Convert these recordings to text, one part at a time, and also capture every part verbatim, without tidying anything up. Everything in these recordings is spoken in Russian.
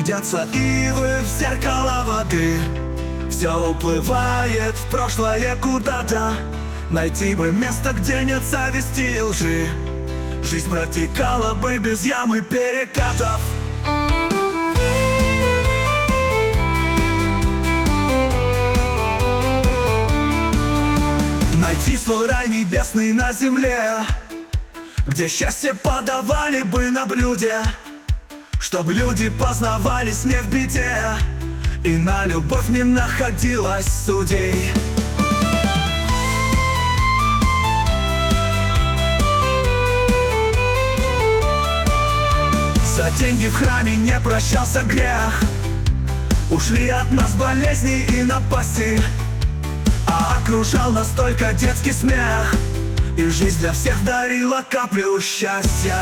Глядятся ивы в зеркало воды. Все уплывает в прошлое куда-то. Найти бы место, где нет зависти и лжи. Жизнь протекала бы без ям и перекатов. Найти свой рай небесный на земле, где счастье подавали бы на блюде, чтоб люди познавались не в беде, и на любовь не находилось судей. За деньги в храме не прощался грех. Ушли от нас болезни и напасти, а окружал нас только детский смех, и жизнь для всех дарила каплю счастья.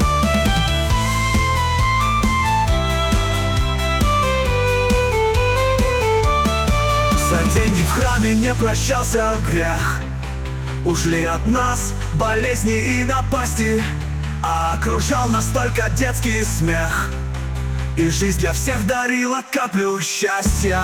За деньги в храме не прощался грех. Ушли от нас болезни и напасти, а окружал нас только детский смех, и жизнь для всех дарила каплю счастья.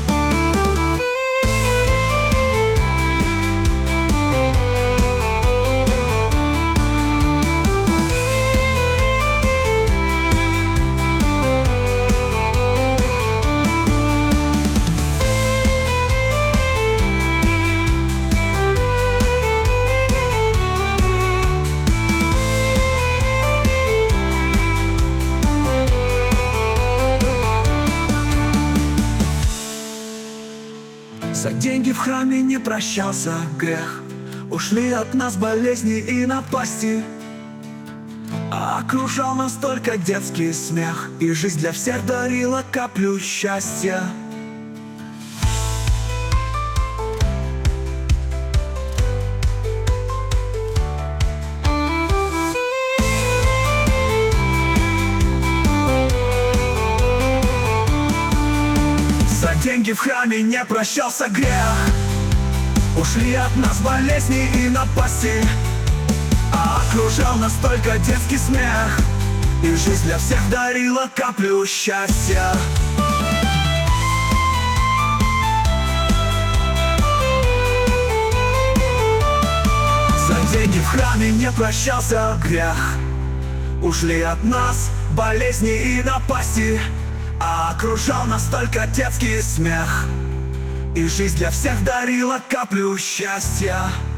За деньги в храме не прощался грех. Ушли от нас болезни и напасти, а окружал нас только детский смех, и жизнь для всех дарила каплю счастья. За деньги в храме не прощался грех. Ушли от нас болезни и напасти, а окружал нас только детский смех, и жизнь для всех дарила каплю счастья. За деньги в храме не прощался грех. Ушли от нас болезни и напасти, а окружал нас только детский смех, и жизнь для всех дарила каплю счастья.